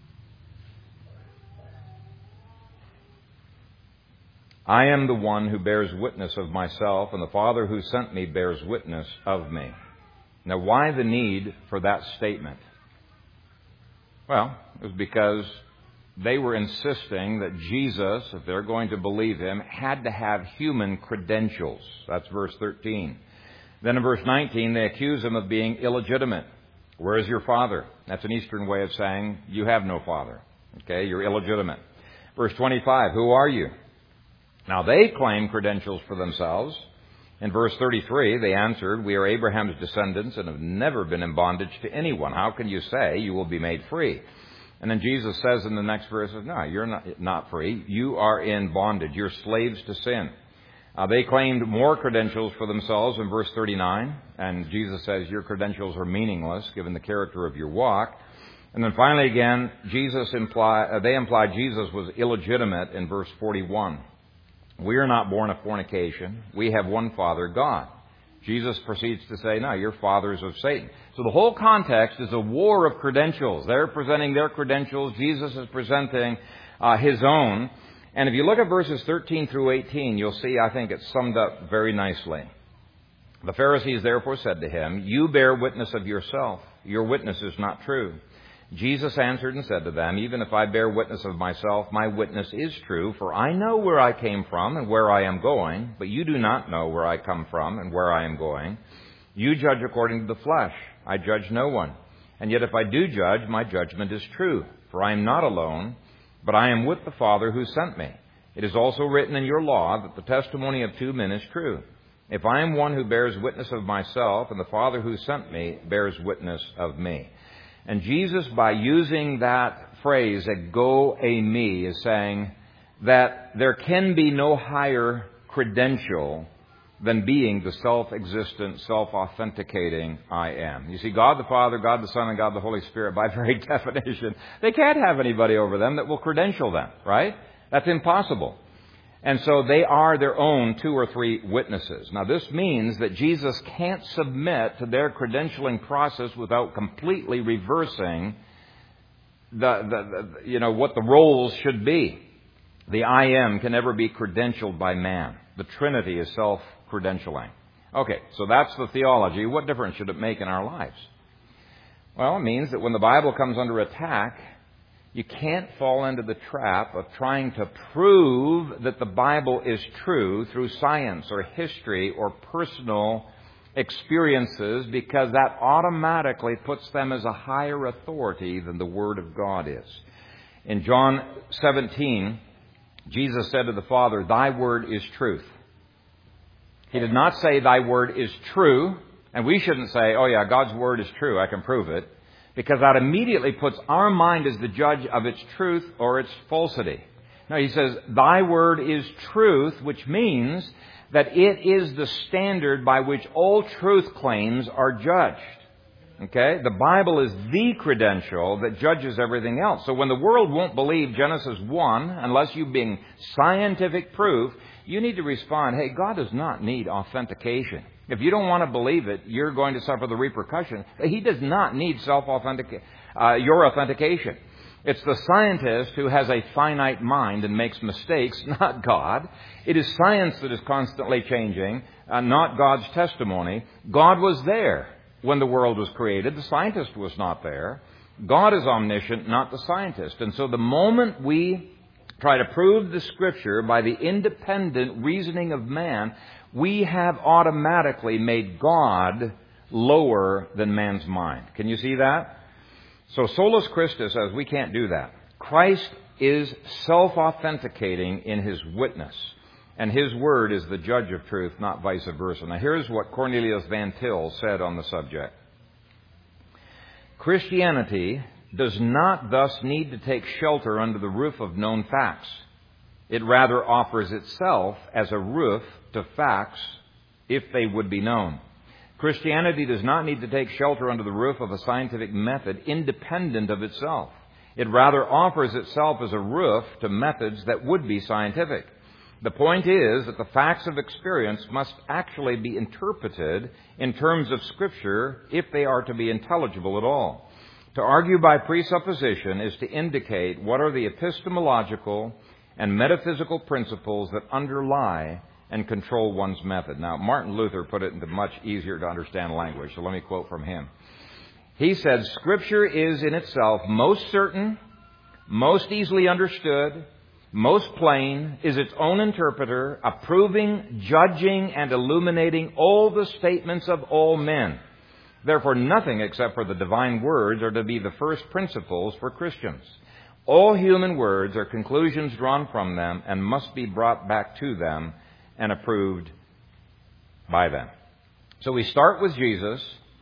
S1: I am the one who bears witness of myself, and the Father who sent me bears witness of me. Now, why the need for that statement? Well, it was because they were insisting that Jesus, if they're going to believe him, had to have human credentials. That's verse thirteen. Then in verse nineteen, they accuse him of being illegitimate. Where is your father? That's an Eastern way of saying you have no father. Okay, you're illegitimate. Verse twenty-five, who are you? Now they claim credentials for themselves. In verse thirty-three, they answered, we are Abraham's descendants and have never been in bondage to anyone. How can you say you will be made free? And then Jesus says in the next verse, no, you're not, not free. You are in bondage. You're slaves to sin. Uh, they claimed more credentials for themselves in verse thirty-nine. And Jesus says your credentials are meaningless given the character of your walk. And then finally again, Jesus imply, uh, they implied Jesus was illegitimate in verse forty-one. We are not born of fornication. We have one Father, God. Jesus proceeds to say, no, your father is of Satan. So the whole context is a war of credentials. They're presenting their credentials. Jesus is presenting uh, his own. And if you look at verses thirteen through eighteen, you'll see, I think, it's summed up very nicely. The Pharisees therefore said to him, you bear witness of yourself. Your witness is not true. Jesus answered and said to them, even if I bear witness of myself, my witness is true, for I know where I came from and where I am going, but you do not know where I come from and where I am going. You judge according to the flesh. I judge no one. And yet if I do judge, my judgment is true, for I am not alone, but I am with the Father who sent me. It is also written in your law that the testimony of two men is true. If I am one who bears witness of myself, and the Father who sent me bears witness of me. And Jesus, by using that phrase, ego eimi, is saying that there can be no higher credential than being the self-existent, self-authenticating I am. You see, God the Father, God the Son, and God the Holy Spirit, by very definition, they can't have anybody over them that will credential them, right? That's impossible. And so they are their own two or three witnesses. Now this means that Jesus can't submit to their credentialing process without completely reversing the, the, the you know, what the roles should be. The I am can never be credentialed by man. The Trinity is self-credentialing. Okay, so that's the theology. What difference should it make in our lives? Well, it means that when the Bible comes under attack, you can't fall into the trap of trying to prove that the Bible is true through science or history or personal experiences, because that automatically puts them as a higher authority than the Word of God is. In John seventeen, Jesus said to the Father, thy word is truth. He did not say thy word is true, and we shouldn't say, oh yeah, God's word is true, I can prove it. Because that immediately puts our mind as the judge of its truth or its falsity. No, he says, thy word is truth, which means that it is the standard by which all truth claims are judged. Okay? The Bible is the credential that judges everything else. So when the world won't believe Genesis one, unless you bring scientific proof, you need to respond, hey, God does not need authentication. If you don't want to believe it, you're going to suffer the repercussions. He does not need self-authentic, uh, your authentication. It's the scientist who has a finite mind and makes mistakes, not God. It is science that is constantly changing, uh, not God's testimony. God was there when the world was created. The scientist was not there. God is omniscient, not the scientist. And so the moment we try to prove the Scripture by the independent reasoning of man, we have automatically made God lower than man's mind. Can you see that? So Solus Christus says we can't do that. Christ is self-authenticating in his witness, and his word is the judge of truth, not vice versa. Now here's what Cornelius Van Til said on the subject. Christianity does not thus need to take shelter under the roof of known facts. It rather offers itself as a roof to facts if they would be known. Christianity does not need to take shelter under the roof of a scientific method independent of itself. It rather offers itself as a roof to methods that would be scientific. The point is that the facts of experience must actually be interpreted in terms of Scripture if they are to be intelligible at all. To argue by presupposition is to indicate what are the epistemological and metaphysical principles that underlie and control one's method. Now, Martin Luther put it into much easier to understand language, so let me quote from him. He said, Scripture is in itself most certain, most easily understood, most plain, is its own interpreter, approving, judging, and illuminating all the statements of all men. Therefore, nothing except for the divine words are to be the first principles for Christians. All human words are conclusions drawn from them and must be brought back to them and approved by them. So we start with Jesus,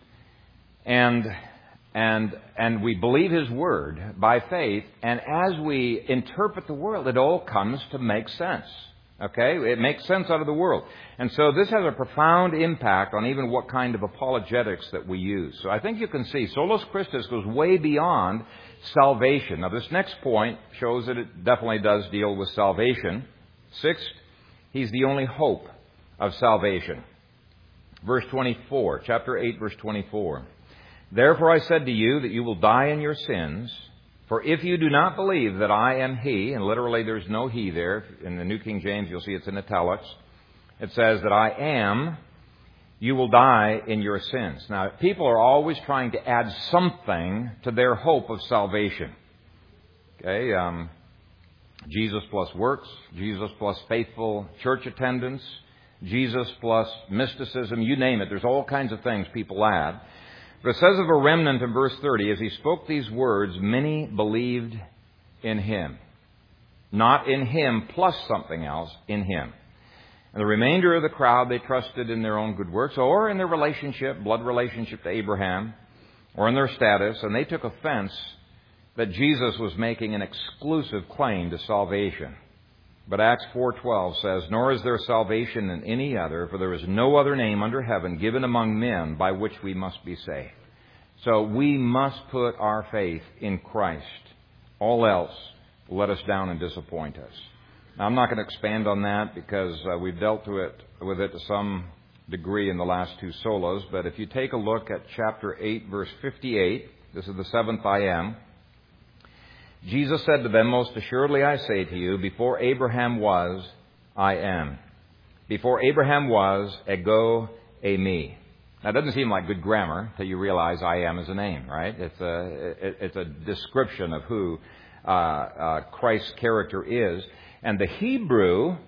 S1: and and and we believe His Word by faith, and as we interpret the world, it all comes to make sense. Okay? It makes sense out of the world. And so this has a profound impact on even what kind of apologetics that we use. So I think you can see Solus Christus goes way beyond salvation. Now this next point shows that it definitely does deal with salvation. Sixth, He's the only hope of salvation. Verse twenty-four, chapter eight, verse twenty-four. Therefore I said to you that you will die in your sins, for if you do not believe that I am He, and literally there's no He there. In the New King James you'll see it's in italics. It says that I am, you will die in your sins. Now, people are always trying to add something to their hope of salvation. Okay, um, Jesus plus works, Jesus plus faithful church attendance, Jesus plus mysticism, you name it. There's all kinds of things people add. But it says of a remnant in verse thirty, as he spoke these words, many believed in Him. Not in Him plus something else, in Him. And the remainder of the crowd, they trusted in their own good works or in their relationship, blood relationship to Abraham, or in their status, and they took offense that Jesus was making an exclusive claim to salvation. But Acts four twelve says, Nor is there salvation in any other, for there is no other name under heaven given among men by which we must be saved. So we must put our faith in Christ. All else will let us down and disappoint us. Now, I'm not going to expand on that because uh, we've dealt to it, with it to some degree in the last two solas. But if you take a look at chapter eight, verse fifty-eight, this is the seventh I am. Jesus said to them, Most assuredly I say to you, before Abraham was, I am. Before Abraham was, ego eimi. Now, it doesn't seem like good grammar until you realize I am is a name, right? It's a, it's a description of who uh, uh, Christ's character is. And the Hebrew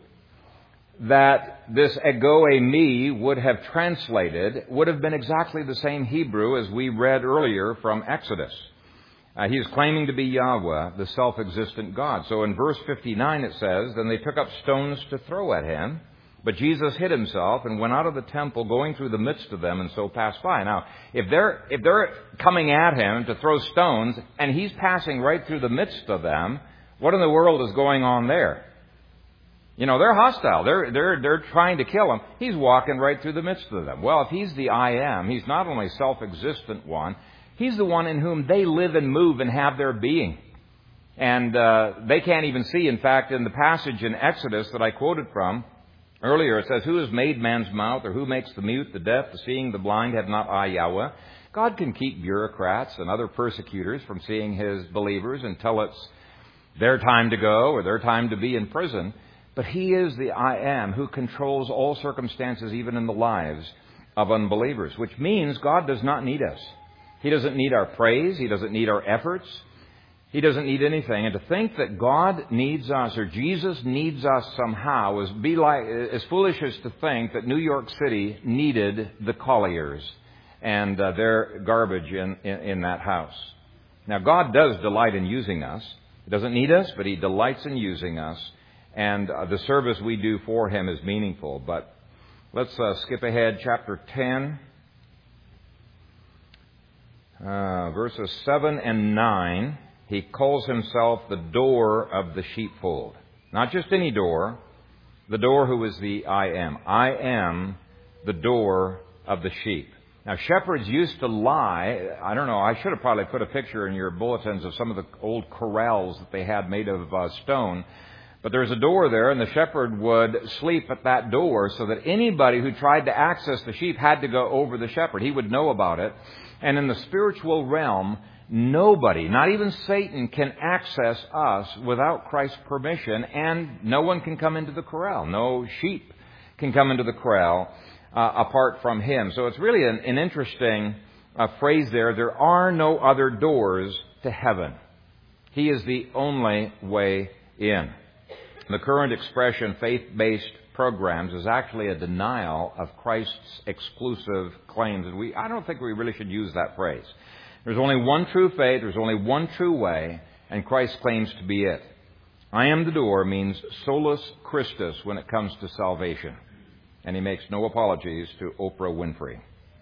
S1: that this ego eimi would have translated would have been exactly the same Hebrew as we read earlier from Exodus. Uh, he is claiming to be Yahweh, the self-existent God. So in verse fifty-nine it says, Then they took up stones to throw at him, but Jesus hid himself and went out of the temple, going through the midst of them, and so passed by. Now, if they're, if they're coming at him to throw stones, and he's passing right through the midst of them, what in the world is going on there? You know, they're hostile. They're, they're, they're trying to kill him. He's walking right through the midst of them. Well, if he's the I am, he's not only self-existent one, he's the one in whom they live and move and have their being. And uh, they can't even see. In fact, in the passage in Exodus that I quoted from earlier, it says, Who has made man's mouth, or who makes the mute, the deaf, the seeing, the blind? Have not I, Yahweh? God can keep bureaucrats and other persecutors from seeing His believers until it's their time to go or their time to be in prison. But He is the I am who controls all circumstances, even in the lives of unbelievers, which means God does not need us. He doesn't need our praise. He doesn't need our efforts. He doesn't need anything. And to think that God needs us or Jesus needs us somehow is be like as foolish as to think that New York City needed the Colliers and uh, their garbage in, in, in that house. Now, God does delight in using us. He doesn't need us, but He delights in using us. And uh, the service we do for Him is meaningful. But let's uh, skip ahead, chapter ten. Uh, verses seven and nine, He calls Himself the door of the sheepfold. Not just any door, the door who is the I am. I am the door of the sheep. Now, shepherds used to lie. I don't know, I should have probably put a picture in your bulletins of some of the old corrals that they had made of uh, stone. But there's a door there, and the shepherd would sleep at that door so that anybody who tried to access the sheep had to go over the shepherd. He would know about it. And in the spiritual realm, nobody, not even Satan, can access us without Christ's permission, and no one can come into the corral. No sheep can come into the corral uh, apart from him. So it's really an, an interesting uh, phrase there. There are no other doors to heaven. He is the only way in. The current expression, faith-based programs, is actually a denial of Christ's exclusive claims. And we, I don't think we really should use that phrase. There's only one true faith, there's only one true way, and Christ claims to be it. I am the door means solus Christus when it comes to salvation. And he makes no apologies to Oprah Winfrey.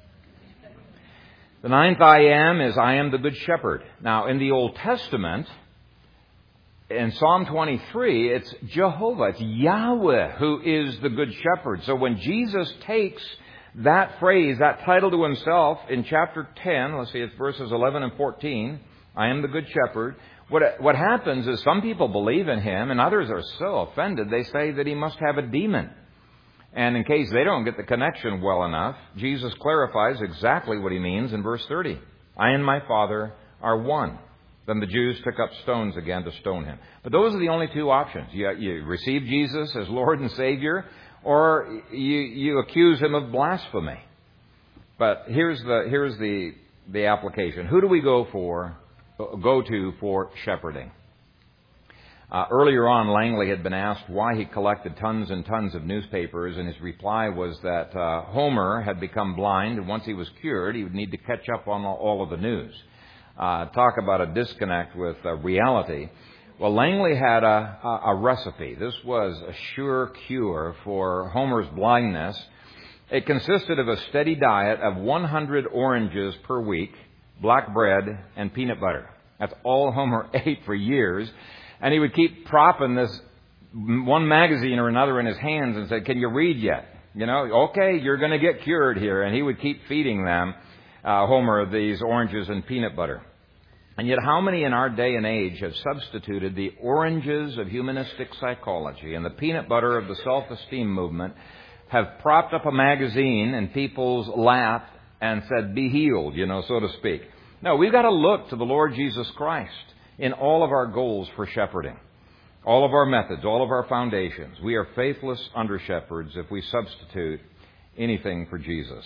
S1: The ninth I am is I am the good shepherd. Now, in the Old Testament, in Psalm twenty-three, it's Jehovah, it's Yahweh who is the good shepherd. So when Jesus takes that phrase, that title to himself in chapter ten, let's see, it's verses eleven and fourteen, I am the good shepherd. What, what happens is some people believe in him and others are so offended they say that he must have a demon. And in case they don't get the connection well enough, Jesus clarifies exactly what he means in verse thirty. I and my Father are one. Then the Jews took up stones again to stone him. But those are the only two options. You, you receive Jesus as Lord and Savior, or you, you accuse him of blasphemy. But here's the here's the the application. Who do we go for? Go to for shepherding. Uh, earlier on, Langley had been asked why he collected tons and tons of newspapers, and his reply was that uh, Homer had become blind, and once he was cured, he would need to catch up on all of the news. Uh, talk about a disconnect with uh, reality. Well, Langley had a, a, a recipe. This was a sure cure for Homer's blindness. It consisted of a steady diet of one hundred oranges per week, black bread, and peanut butter. That's all Homer ate for years. And he would keep propping this one magazine or another in his hands and say, can you read yet? You know, okay, you're going to get cured here. And he would keep feeding them, uh, Homer, these oranges and peanut butter. And yet how many in our day and age have substituted the oranges of humanistic psychology and the peanut butter of the self-esteem movement, have propped up a magazine in people's lap and said, be healed, you know, so to speak. No, we've got to look to the Lord Jesus Christ in all of our goals for shepherding, all of our methods, all of our foundations. We are faithless under-shepherds if we substitute anything for Jesus.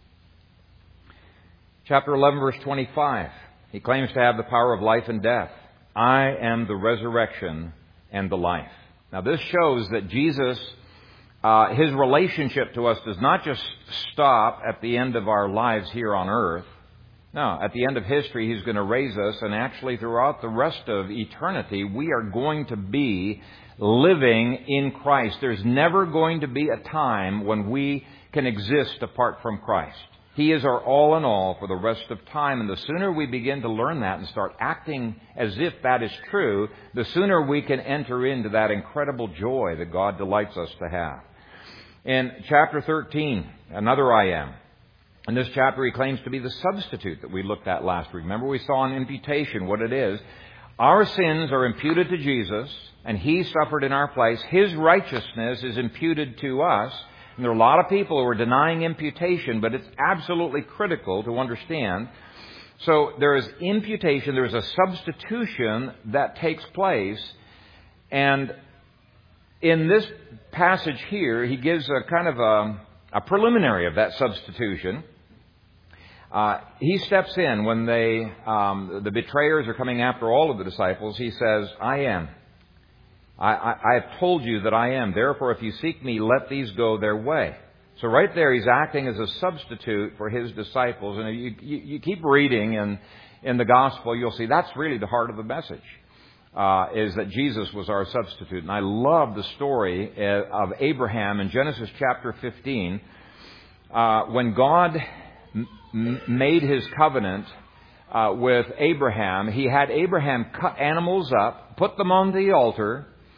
S1: Chapter eleven, verse twenty-five. He claims to have the power of life and death. I am the resurrection and the life. Now this shows that Jesus, uh, his relationship to us does not just stop at the end of our lives here on earth. No, at the end of history, he's going to raise us, and actually throughout the rest of eternity, we are going to be living in Christ. There's never going to be a time when we can exist apart from Christ. He is our all in all for the rest of time, and the sooner we begin to learn that and start acting as if that is true, the sooner we can enter into that incredible joy that God delights us to have. In chapter thirteen, another I am. In this chapter, he claims to be the substitute that we looked at last week. Remember, we saw in imputation what it is. Our sins are imputed to Jesus, and he suffered in our place. His righteousness is imputed to us. And there are a lot of people who are denying imputation, but it's absolutely critical to understand. So there is imputation, there is a substitution that takes place. And in this passage here, he gives a kind of a, a preliminary of that substitution. Uh, he steps in when they, um, the betrayers are coming after all of the disciples. He says, I am. I, I, I have told you that I am. Therefore, if you seek me, let these go their way. So right there, he's acting as a substitute for his disciples. And you, you, you keep reading in, in the gospel, you'll see that's really the heart of the message, uh, is that Jesus was our substitute. And I love the story of Abraham in Genesis chapter fifteen, uh, when God made his covenant uh, with Abraham. He had Abraham cut animals up, put them on the altar,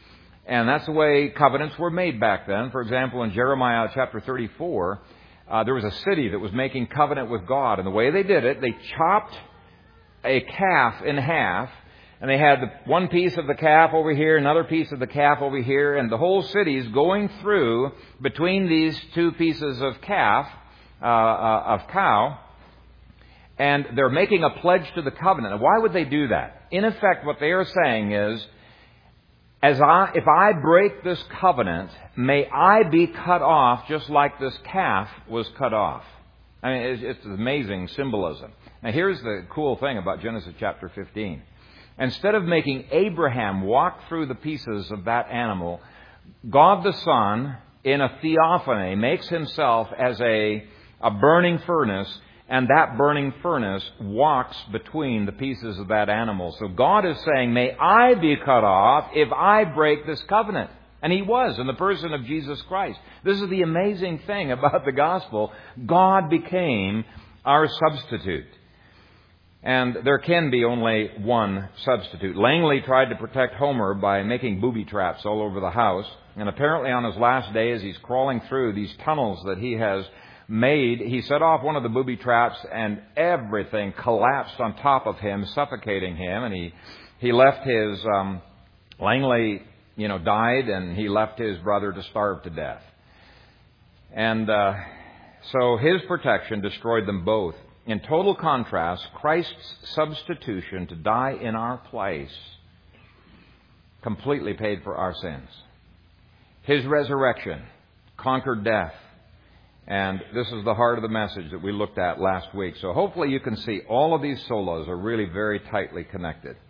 S1: And that's the way covenants were made back then. For example, in Jeremiah chapter thirty-four, uh, there was a city that was making covenant with God. And the way they did it, they chopped a calf in half. And they had one piece of the calf over here, another piece of the calf over here. And the whole city is going through between these two pieces of calf, uh, uh, of cow. And they're making a pledge to the covenant. And why would they do that? In effect, what they are saying is, As I, if I break this covenant, may I be cut off just like this calf was cut off. I mean, it's, it's amazing symbolism. Now, here's the cool thing about Genesis chapter fifteen. Instead of making Abraham walk through the pieces of that animal, God the Son, in a theophany, makes himself as a, a burning furnace, and that burning furnace walks between the pieces of that animal. So God is saying, may I be cut off if I break this covenant. And He was, in the person of Jesus Christ. This is the amazing thing about the gospel. God became our substitute. And there can be only one substitute. Langley tried to protect Homer by making booby traps all over the house. And apparently on his last day, as he's crawling through these tunnels that he has made, he set off one of the booby traps and everything collapsed on top of him, suffocating him. And he, he left his, um, Langley, you know, died, and he left his brother to starve to death. And uh, so his protection destroyed them both. In total contrast, Christ's substitution to die in our place completely paid for our sins. His resurrection conquered death. And this is the heart of the message that we looked at last week. So hopefully you can see all of these solas are really very tightly connected.